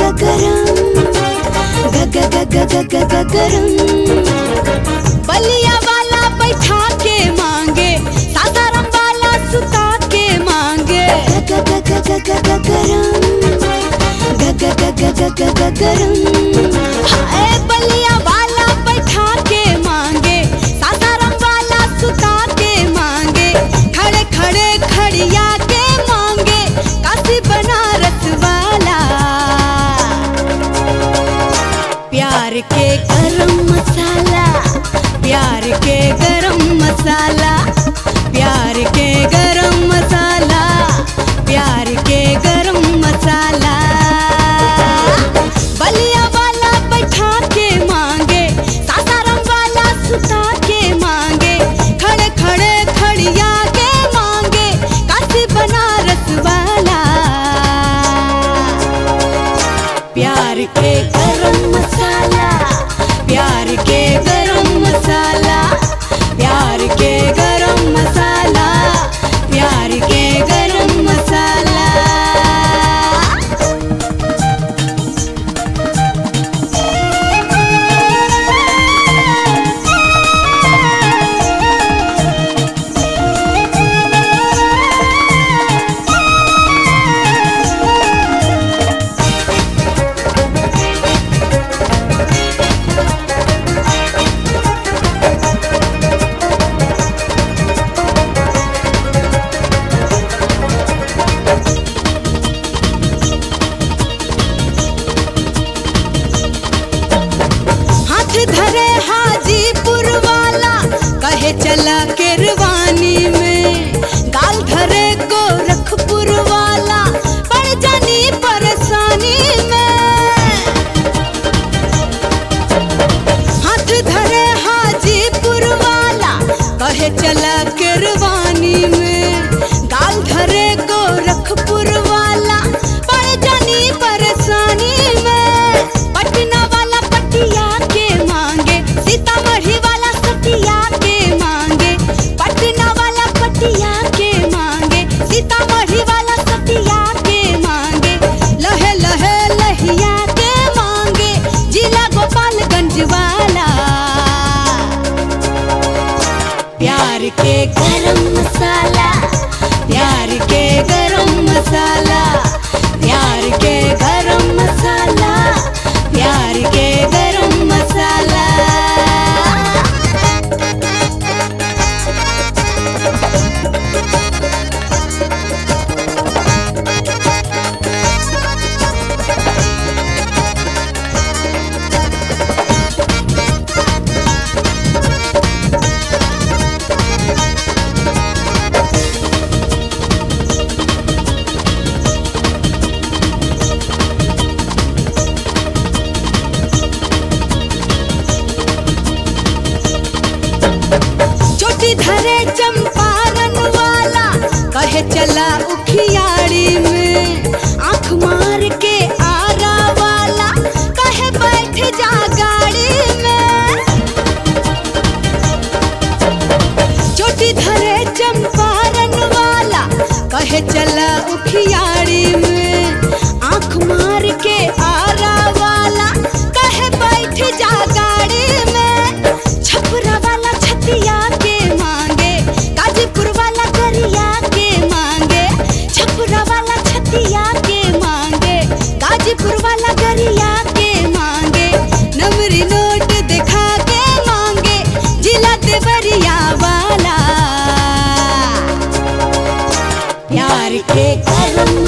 गरम। बलिया वाला बैठा के मांगे, सासाराम वाला सुता के मांगे। गरम। हाय बलिया वाला बैठा के मांगे, सासाराम वाला सुता के मांगे। खड़े खड़े खड़िया के मांगे, काशी बनारस वाला। प्यार के गरम मसाला, प्यार के गरम मसाला, प्यार के गरम मसाला, प्यार के गरम मसाला। बलिया वाला बैठा के मांगे, सासाराम वाला सुता के मांगे। खड़े खड़े खड़िया के मांगे, काशी बनारस वाला। प्यार के गरम मसाला, प्यार के गरम मसाला, प्यार के गरम मसाला, प्यार के गरम मसाला। धरे हाजीपुर वाला कहे चला केरवानी में। गाल धरे गोरखपुर वाला पड़ जानी परेशानी में। हाथ धरे हाजीपुर वाला कहे चला केरवानी में। गाल धरे गोरखपुर वाला पड़ जानी परेशानी में। पटना वाला पटिया के मांगे, सीतामढ़ी वाला सतिया के मांगे। पटना वाला पटिया के मांगे, सीतामढ़ी वाला सतिया के मांगे। लहे लहे लहिया के मांगे, जिला गोपालगंज वाला। प्यार के गरम मसाला, प्यार के गरम मसाला, प्यार के गरम मसाला, प्यार के गरम मसाला। चोटी धरे चंपारण वाला कहे चला उखियाड़ी में। आँख मार के आरा वाला कहे बैठ जा गाड़ी में। चोटी धरे चंपारण वाला कहे चला उखियाड़ी में। आँख मार के आरा वाला कहे बैठ जा गाड़ी में। छपरा वाला छतिया के मांगे, गाजीपुर वाला गरिया के मांगे। छपरा वाला छतिया के मांगे, गाजीपुर वाला गरिया के मांगे। नमरी नोट दिखा के मांगे, जिला देवरिया वाला। प्यार के गरम